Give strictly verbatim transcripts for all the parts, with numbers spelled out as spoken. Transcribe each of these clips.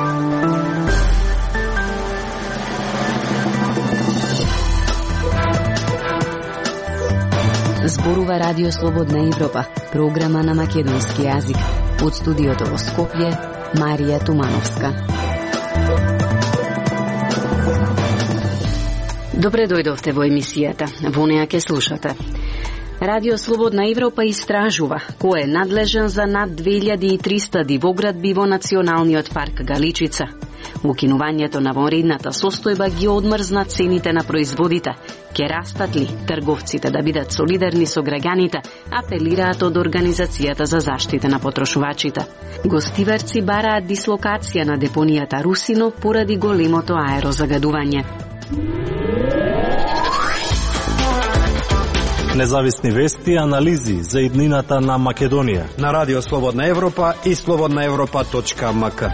Зборува Радио Слободна Европа, програма на македонски јазик. Од студиото во Скопје, Марија Тумановска. Добре дојдовте во емисијата. Во неја ке слушате. Радио Слободна Европа истражува кој е надлежен за над две илјади и триста дивоградби во Националниот парк Галичица. Укинувањето на вонредната состојба ги одмрзна цените на производите. Ке растат ли трговците да бидат солидарни со граѓаните, апелираат од Организацијата за заштита на потрошувачите. Гостиварци бараат дислокација на депонијата Русино поради големото аерозагадување. Независни вести и анализи за иднината на Македонија на Радио Слободна Европа и слободна европа точка ем ка.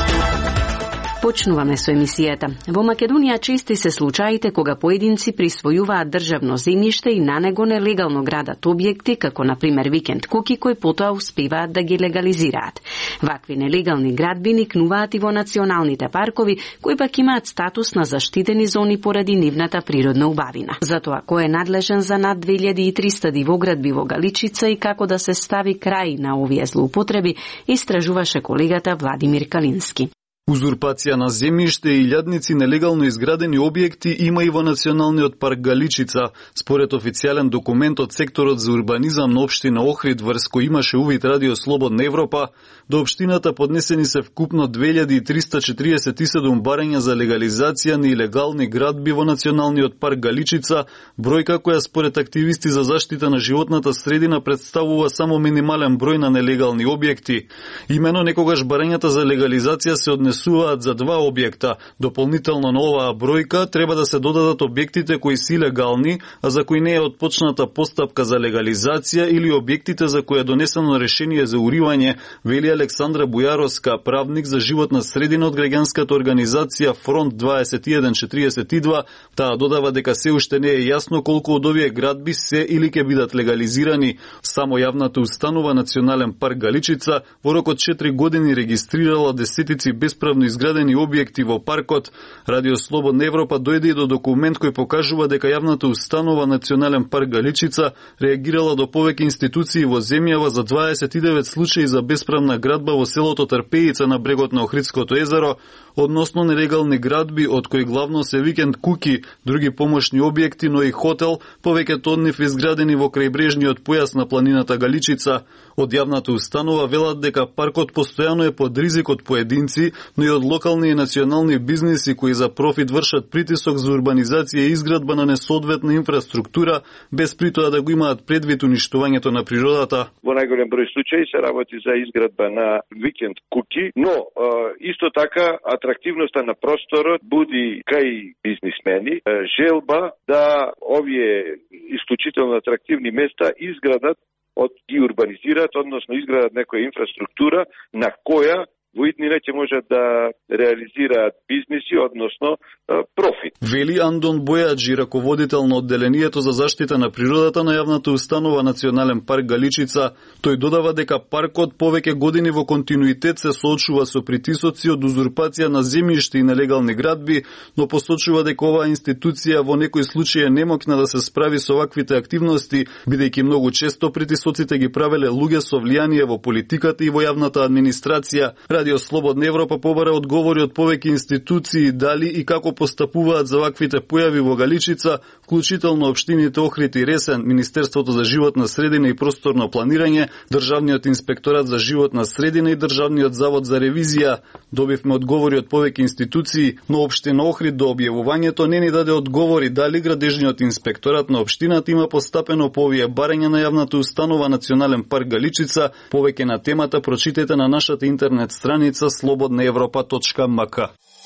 Почнуваме со емисијата. Во Македонија чести се случаите кога поединци присвојуваат државно земјиште и на него нелегално градат објекти, како на пример викенд куки, кои потоа успеваат да ги легализираат. Вакви нелегални градби никнуваат и во националните паркови, кои пак имаат статус на заштитени зони поради нивната природна убавина. Затоа кој е надлежен за над две илјади и триста дивоградби во Галичица и како да се стави крај на овие злоупотреби, истражуваше колегата Владимир Калински. Узурпација на земјиште и илјадници нелегално изградени објекти има и во Националниот парк Галичица. Според официјален документ од секторот за урбанизам на општина Охрид, врз кој имаше увид Радио Слободна Европа, до општината поднесени се вкупно две илјади и триста четириесет и седум барања за легализација на илегални градби во Националниот парк Галичица, бројка која според активисти за заштита на животната средина представува само минимален број на нелегални објекти. Имено некогаш барањата за легализација се однесуваат за два објекта. Дополнително на оваа бројка треба да се додадат објектите кои се илегални, а за кои не е отпочната постапка за легализација, или објектите за кои е донесено решение за уривање, вели Александра Бујаровска, правник за животна средина од граѓанската организација Фронт дваесет и еден четириесет и два. Таа додава дека се уште не е јасно колку од овие градби се или ќе бидат легализирани. Само јавната установа Национален парк Галичица во рок од четири години регистрирала десетици бесправни изградени објекти во паркот. Радио Слободна Европа дојде и до документ кој покажува дека јавната установа Национален парк Галичица реагирала до повеќе институции во земјава за дваесет и девет случаи за бесправна градба во селото Трпеица на брегот на Охридското езеро, односно нелегални градби од кои главно се викенд куки, други помошни објекти, но и хотел, повеќето од нив изградени во крајбрежниот појас на планината Галичица. Од јавната установа велат дека паркот постојано е под ризик од поединци, но и од локални и национални бизниси кои за профит вршат притисок за урбанизација и изградба на несоодветна инфраструктура, без при тоа да го имаат предвид уништувањето на природата. Во најголем број случаи се работи за изградба на викенд куки, но исто така атрактивноста на просторот буди кај бизнисмени желба да овие исклучително атрактивни места изградат, од ги урбанизираат, односно изградат некоја инфраструктура на која во иднина ќе можат да реализираат бизниси, односно профит. Вели Андон Бојаджи, раководител на одделението за заштита на природата на јавната установа Национален парк Галичица. Тој додава дека паркот повеќе години во континуитет се соочува со притисоци од узурпација на земјиште и нелегални градби, но посочува дека оваа институција во некои случаи е немокна да се справи со ваквите активности, бидејќи многу често притисоците ги правеле луѓе со влијание во политиката и во јавната администрација. Радио Слободна Европа побара одговори од повеќе институции дали и како постапуваат за ваквите појави во Галичица, вклучително општините Охрид и Ресен, Министерството за животна средина и просторно планирање, Државниот инспекторат за животна средина и Државниот завод за ревизија. Добивме одговори од повеќе институции, но општина Охрид до објавувањето не ни даде одговори дали градежниот инспекторат на општината има постапено по овие барања на јавната установа Национален парк Галичица. Повеќе на темата прочитете на нашата интернет страница слободна европа точка ем ка.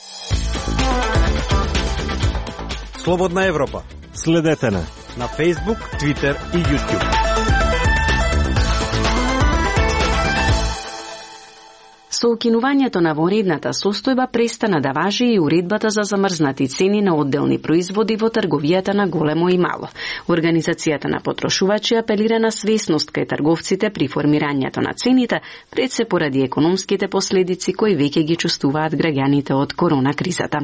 Слободна Европа. Следете на на Facebook, Twitter и YouTube. Со укинувањето на вонредната состојба престана да важи и уредбата за замрзнати цени на одделни производи во трговијата на големо и мало. Организацијата на потрошувачи апелира на свесност кај трговците при формирањето на цените, пред се поради економските последици кои веќе ги чувствуваат граѓаните од корона кризата.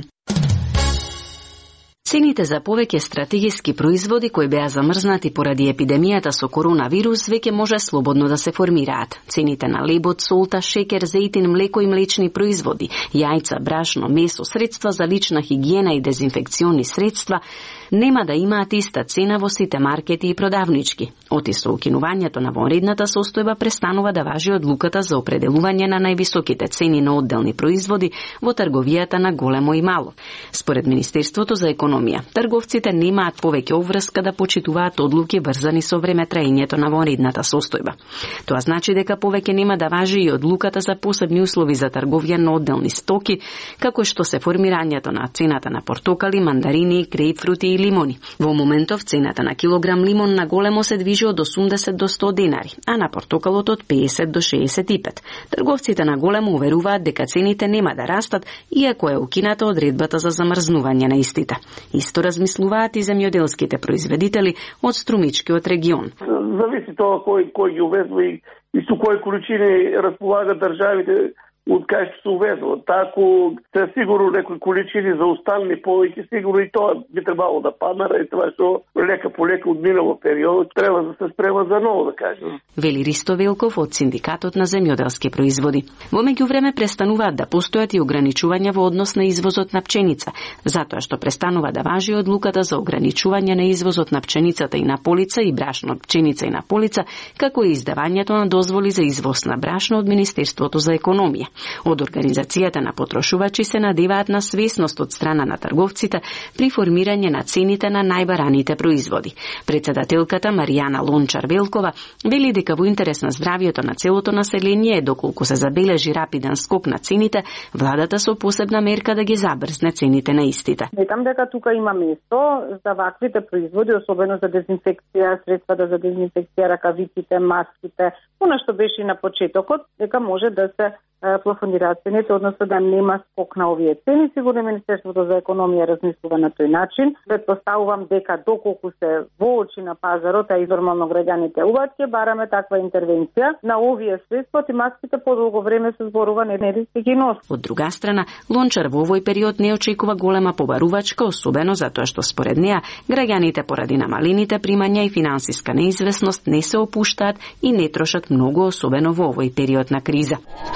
Цените за повеќе стратегиски производи кои беа замрзнати поради епидемијата со коронавирус веќе може слободно да се формираат. Цените на лебод, солта, шекер, зејтин, млеко и млечни производи, јајца, брашно, месо, средства за лична хигиена и дезинфекциони средства нема да имаат иста цена во сите маркети и продавнички. Оти со укинувањето на вонредната состојба престанува да важи одлуката за определување на највисоките цени на одделни производи во трговијата на големо и мало. Според Министерството за економија, трговците немаат повеќе обврска да почитуваат одлуки врзани со време траењето на вонредната состојба. Тоа значи дека повеќе нема да важи и одлуката за посебни услови за трговија на одделни стоки, како што се формирањето на цената на портокали, мандарини, грејпфрути и лимони. Во моментов цената на килограм лимон на големо се движи од осумдесет до сто денари, а на портокалот од педесет до шеесет и пет. Трговците на големо уверуваат дека цените нема да растат, иако е укината одредбата за замрзнување на истите. Исто размислуваат и земјоделските производители од Струмичкиот регион. Зависи тоа кој кој ги увезува и, и со кои количини располага државите од кај што се увезува. Тако се сигурно некои количини за останали повеќе, сигурно и тоа би требало да падна, и тоа што лека по лека од минало период треба да се спрема за ново, да кажем. Вели Ристо Велков од Синдикатот на земјоделски производи. Во меѓувреме престануваат да постојат и ограничувања во однос на извозот на пченица, затоа што престанува да важи одлуката за ограничување на извозот на пченицата и на полица и брашно од пченица и на полица, како и издавањето на дозволи за извоз на брашно од Министерството за економија. Од Организацијата на потрошувачи се надеваат на свесност од страна на трговците при формирање на цените на најбараните производи. Председателката Маријана Лончар-Велкова вели дека во интерес на здравјето на целото население, доколку се забележи рапиден скок на цените, владата со посебна мерка да ги забрзне цените на истите. Сметам дека тука има место за ваквите производи, особено за дезинфекција, средствата за дезинфекција, ракавиците, маските, она што беше на почетокот, дека може да се плафонираат цените, односно да нема скок на овие цени. Сигурно Министерството за економија размислува на тој начин. Предпоставувам дека доколку се воочи на пазарот, а и нормално граѓаните уват, ќе бараме таква интервенција на овие средства и маските подолго време се зборува не не се ги носи. Од друга страна, Лончар во овој период не очекува голема побарувачка, особено затоа што според неа граѓаните поради намалените примања и финансиска неизвестност не се опуштаат и не трошат многу, особено во овој период на криза.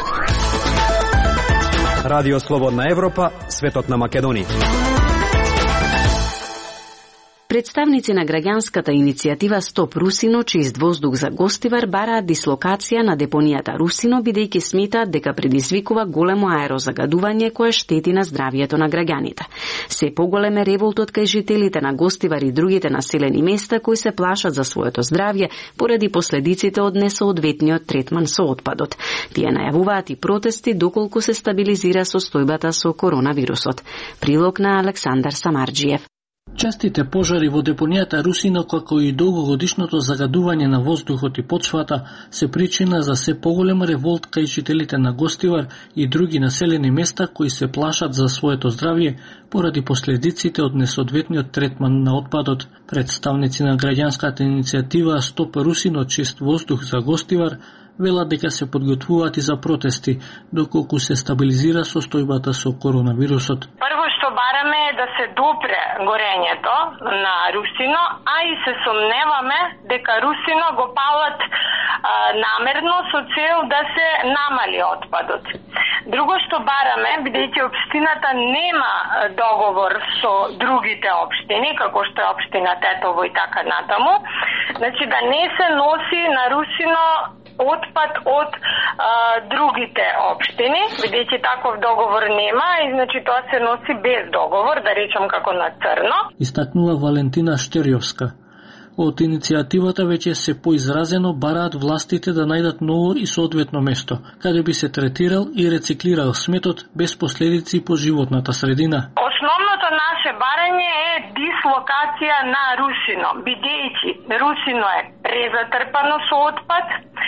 Радио Слободна Европа, светот на Македонија. Представници на граѓанската иницијатива Стоп Русино, чист воздух за гостивар, бараат дислокација на депонијата Русино, бидејќи сметаат дека предизвикува големо аерозагадување кое штети на здравјето на граѓаните. Се поголем е револтот кај жителите на Гостивар и другите населени места кои се плашат за своето здравје поради последиците од несоодветниот третман со отпадот. Тие најавуваат и протести доколку се стабилизира состојбата со коронавирусот. Прилог на Александар Самарџиев. Частите пожари во депонијата Русино, како и долгогодишното загадување на воздухот и почвата, се причина за се поголем револт кај жителите на Гостивар и други населени места кои се плашат за своето здравје поради последиците од несоодветниот третман на отпадот. Представници на граѓанската иницијатива Стоп Русино, чист воздух за Гостивар, велат дека се подготвуваат и за протести, доколку се стабилизира состојбата со коронавирусот. Прво што бараме е да се допре горењето на Русино, а и се сомневаме дека Русино го палат а, намерно со цел да се намали отпадот. Друго што бараме, бидејќи општината нема договор со другите општини, како што е општина Тетово и така натаму, значи да не се носи на Русино отпад од а, другите општини, бидејќи таков договор нема и значи тоа се носи без договор, да речем како на црно. Истакнува Валентина Штерјовска. Од иницијативата веќе се поизразено бараат властите да најдат ново и соодветно место, каде би се третирал и рециклирал сметот без последици по животната средина. Основното наше барање е дислокација на Русино, бидејќи Русино е презатрпано со отпад,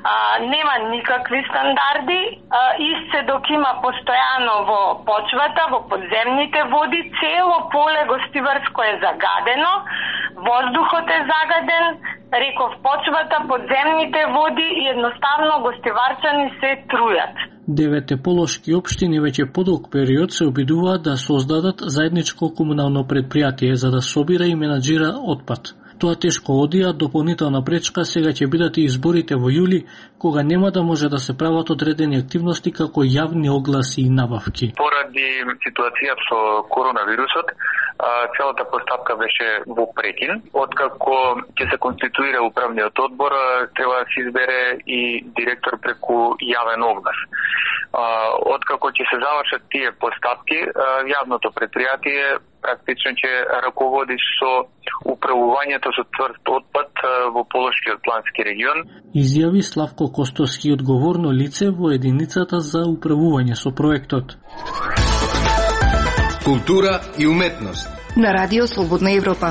а, нема никакви стандарди, а, исцедок има постојано во почвата, во подземните води, цело поле гостиварско е загадено, воздухот е загаден, реков почвата, подземните води и едноставно гостиварчани се трујат. Девете полошки општини веќе подолг период се обидуваат да создадат заедничко комунално предпријатие за да собира и менаџира отпад. Тоа тешко оди, а дополнителна пречка сега ќе бидат и изборите во јули, кога нема да може да се прават одредени активности како јавни огласи и набавки. Поради ситуацијата со коронавирусот, целата постапка беше во прекин. Откако ќе се конституира управниот одбор, треба да се избере и директор преку јавен оглас. Откако ќе се завршат тие постапки, јавното предпријатие практично ќе раководи со управувањето со тврд отпад во Полошкиот плански регион. Изјави Славко Костовски, одговорно лице во единицата за управување со проектот. Култура и уметност на Радио Слободна Европа.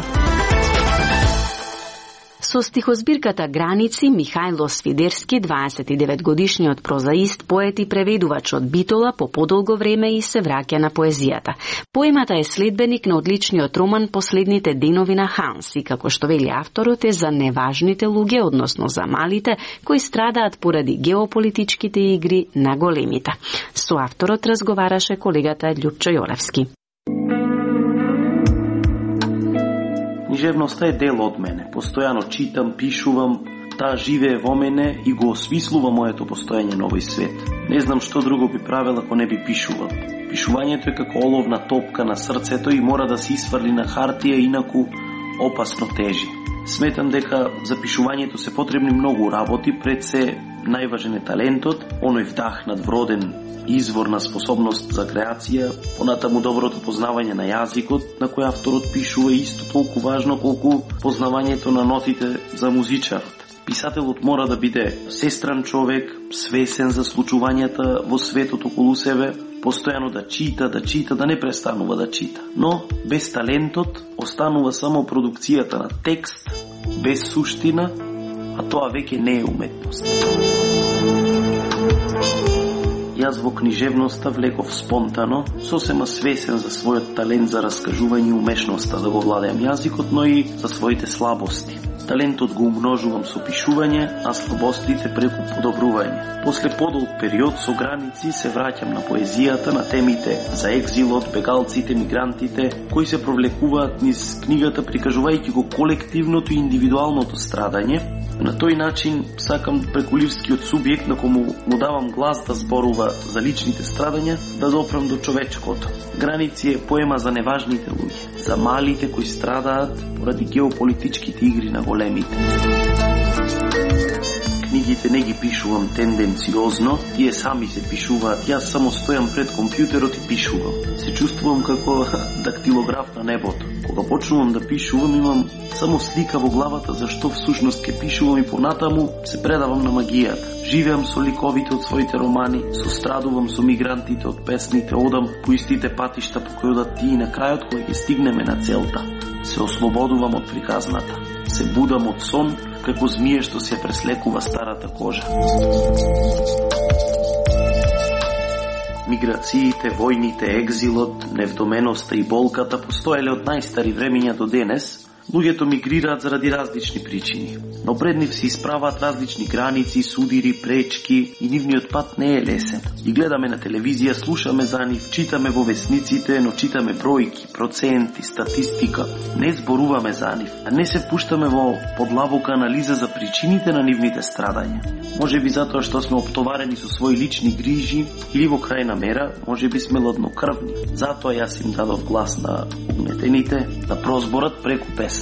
Со стихозбирката Граници, Михајло Свидерски, дваесет и девет годишниот прозаист, поет и преведувач од Битола, по подолго време и се враќа на поезијата. Поемата е следбеник на одличниот роман Последните денови на Ханс и, како што вели авторот, е за неважните луѓе, односно за малите, кои страдаат поради геополитичките игри на големите. Со авторот разговараше колегата Љупчо Јолевски. Книжевноста е дел од мене. Постојано читам, пишувам, таа живее во мене и го осмислува моето постоење на овој свет. Не знам што друго би правел ако не би пишувал. Пишувањето е како оловна топка на срцето и мора да се исфрли на хартија, инаку опасно тежи. Сметам дека за пишувањето се потребни многу работи, пред се најважен е талентот, оној вдахнат вроден извор на способност за креација, понатаму доброто познавање на јазикот на кој авторот пишува исто толку важно колку познавањето на нотите за музичарот. Писателот мора да биде сестран човек, свесен за случувањата во светот околу себе, постојано да чита, да чита, да не престанува да чита. Но без талентот останува само продукцијата на текст, без суштина, а тоа веќе не е уметност. Јас во книжевноста влеков спонтано, сосема свесен за својот талент за раскажување и умешноста да го владеам јазикот, но и за своите слабости. Талентот го умножувам со пишување, а слабостите преку подобрување. После подолг период со Граници се враќам на поезијата, на темите за екзилот, бегалците, мигрантите, кои се провлекуваат низ книгата, прикажувајќи го колективното и индивидуалното страдање. На тој начин сакам преку ливскиот субјект на кому му давам глас да зборува за личните страдања, да допрам до човечкото. Граници е поема за неважните луѓе, за малите кои страдаат поради геополитичките игри на големите. Книгите не ги пишувам тенденциозно, тие сами се пишуваат, јас само стојам пред компјутерот и пишувам. Се чувствувам како дактилограф на небото. Кога почнувам да пишувам, имам само слика во главата за што всушност ке пишувам и понатаму се предавам на магијата. Живеам со ликовите од своите романи, сострадувам со мигрантите од песните, одам по истите патишта по кои одат тие и на крајот кој ќе стигнеме на целта. Се ослободувам од приказната. Се будам од сон, како змија што се преслекува старата кожа. Миграциите, војните, екзилот, невдоменоста и болката постоеле од најстари времиња до денес. Луѓето мигрираат заради различни причини, но пред нив се исправаат различни граници, судири, пречки и нивниот пат не е лесен. И гледаме на телевизија, слушаме за нив, читаме во весниците, но читаме бројки, проценти, статистика. Не зборуваме за нив, а не се пуштаме во подлабока анализа за причините на нивните страдања. Може би затоа што сме оптоварени со своји лични грижи или во крајна мера, може би сме ладнокрвни. Затоа јас им дадов глас на угнетените, на прозборот преку песната.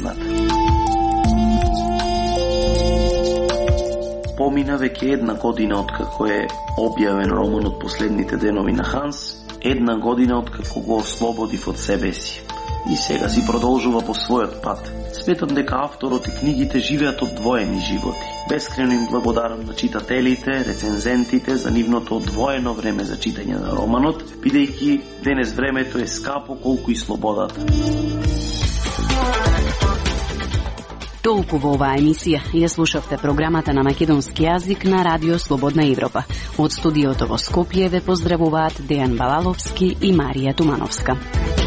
Помина веќе една година откако е објавен романот Последните денови на Ханс, една година откако го ослободив од себе си. И сега си продолжува по својот пат. Сметам дека авторот и книгите живеат одвоени животи. Бескрено им благодарам на читателите, рецензентите за нивното одвоено време за читање на романот, бидејќи денес времето е скапо колку и слободата. Толку во оваа емисија ја слушавте програмата на македонски јазик на Радио Слободна Европа. Од студиото во Скопје ве поздравуваат Дејан Балаловски и Марија Тумановска.